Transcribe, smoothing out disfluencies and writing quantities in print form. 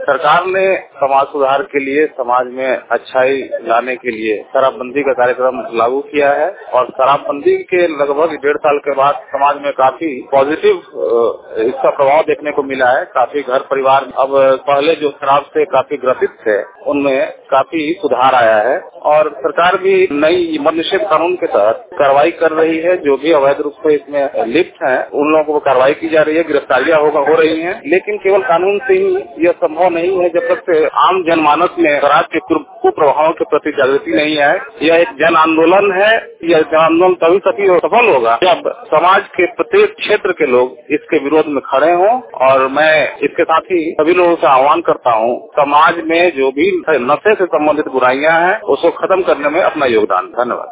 सरकार ने समाज सुधार के लिए, समाज में अच्छाई लाने के लिए शराबबंदी का कार्यक्रम लागू किया है और शराबबंदी के लगभग 1.5 साल के बाद समाज में काफी पॉजिटिव इसका प्रभाव देखने को मिला है। काफी घर परिवार अब पहले जो शराब से काफी ग्रसित थे उनमें काफी सुधार आया है और सरकार भी नई मद्य निषेध कानून के तहत कार्रवाई कर रही है। जो भी अवैध रूप से इसमें लिप्त हैं उन लोगों को कार्रवाई की जा रही है, गिरफ्तारियां हो रही हैं। लेकिन केवल कानून से ही यह संभव नहीं है जब तक से आम जनमानस में शराब के कुप्रभावों के प्रति जागृति नहीं आए। यह एक जन आंदोलन है। यह जन आंदोलन तभी सफल होगा जब समाज के प्रत्येक क्षेत्र के लोग इसके विरोध में खड़े हों और मैं इसके साथ ही सभी लोगों से आह्वान करता हूं, समाज में जो भी नशे से संबंधित बुराइयां हैं उसको खत्म करने में अपना योगदान। धन्यवाद।